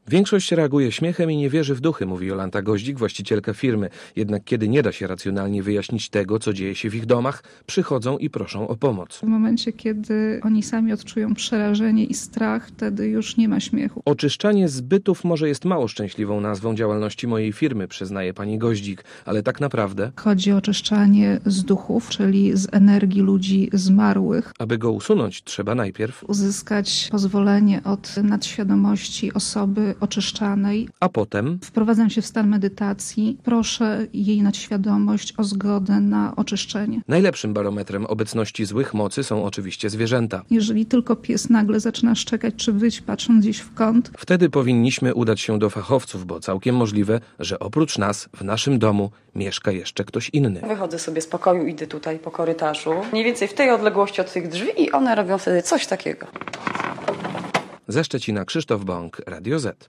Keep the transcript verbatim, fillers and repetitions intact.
Większość reaguje śmiechem i nie wierzy w duchy, mówi Jolanta Goździk, właścicielka firmy. Jednak kiedy nie da się racjonalnie wyjaśnić tego, co dzieje się w ich domach, przychodzą i proszą o pomoc. W momencie, kiedy oni sami odczują przerażenie i strach, wtedy już nie ma śmiechu. Oczyszczanie zbytów może jest mało szczęśliwą nazwą działalności mojej firmy, przyznaje pani Goździk, ale tak naprawdę Chodzi o oczyszczanie z duchów, czyli z energii ludzi zmarłych. Aby go usunąć, trzeba najpierw Uzyskać pozwolenie od nadświadomości osoby oczyszczanej. A potem Wprowadzam się w stan medytacji. Proszę jej nadświadomość o zgodę na oczyszczenie. Najlepszym barometrem obecności złych mocy są oczywiście zwierzęta. Jeżeli tylko pies nagle zaczyna szczekać czy wyć, patrząc gdzieś w kąt, Wtedy powinniśmy udać się do fachowców, bo całkiem możliwe, że oprócz nas w naszym domu mieszka jeszcze ktoś inny. Wychodzę sobie z pokoju, idę tutaj po korytarzu. Mniej więcej w tej odległości od tych drzwi i one robią wtedy coś takiego. Ze Szczecina Krzysztof Bąk, Radio Z.